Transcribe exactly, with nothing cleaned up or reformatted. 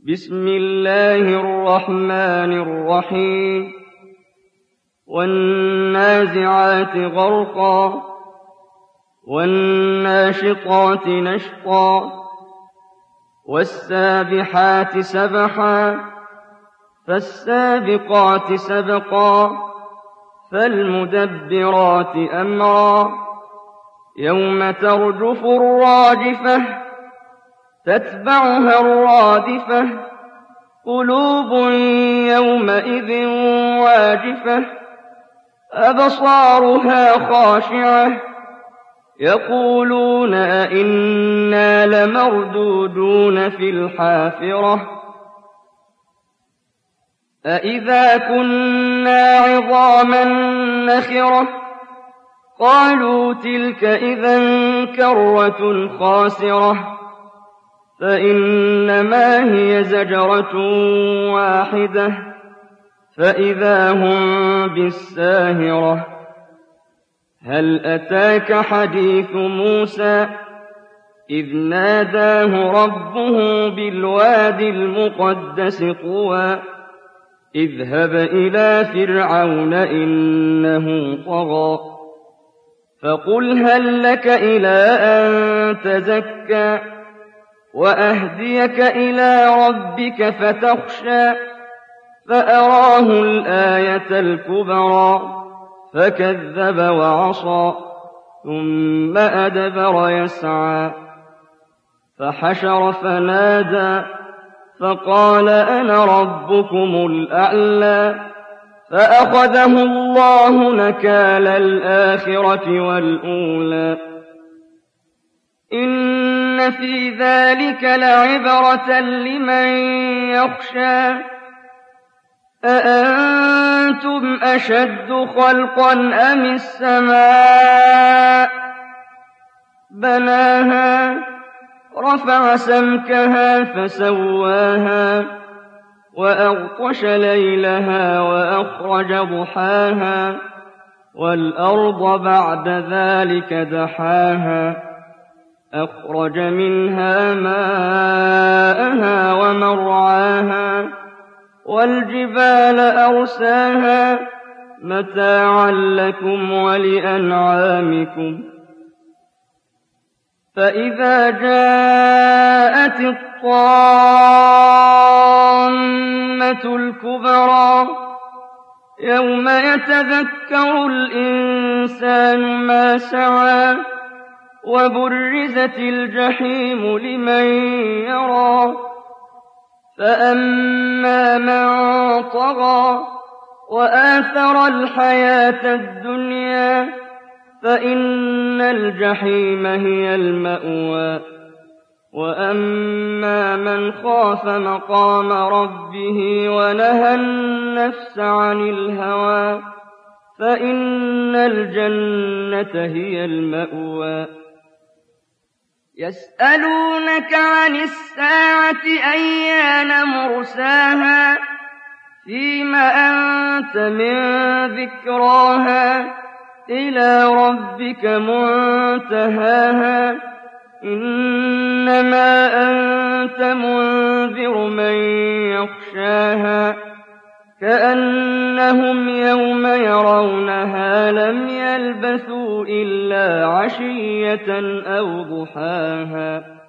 بسم الله الرحمن الرحيم والنازعات غرقا والناشطات نشطا والسابحات سبحا فالسابقات سبقا فالمدبرات أمرا يوم ترجف الراجفة تتبعها الرادفة قلوب يومئذ واجفة أبصارها خاشعة يقولون أئنا لمردودون في الحافرة أئذا كنا عظاما نخرة قالوا تلك إذا كرة خاسرة فإنما هي زجرة واحدة فإذا هم بالساهرة هل أتاك حديث موسى إذ ناداه ربه بالوادي المقدس طوى اذهب إلى فرعون إنه طغى فقل هل لك إلى أن تزكى وأهديك إلى ربك فتخشى فأراه الآية الكبرى فكذب وعصى ثم أدبر يسعى فحشر فنادى فقال أنا ربكم الأعلى فأخذه الله نكال الآخرة والأولى إن في ذلك لعبرة لمن يخشى أأنتم أشد خلقا أم السماء بناها رفع سمكها فسواها وأغطش ليلها وأخرج ضحاها والأرض بعد ذلك دحاها أخرج منها ماءها ومرعاها والجبال أرساها متاعا لكم ولأنعامكم فإذا جاءت الطامة الكبرى يوم يتذكر الإنسان ما سعى وبرزت الجحيم لمن يرى فأما من طغى وآثر الحياة الدنيا فإن الجحيم هي المأوى وأما من خاف مقام ربه ونهى النفس عن الهوى فإن الجنة هي المأوى يسألونك عن الساعة أيان مرساها فيم أنت من ذكراها إلى ربك منتهاها إنما أنت منذر من يخشاها كأنهم يوم يرونها لم يلبثوا إلا عشية أو ضحاها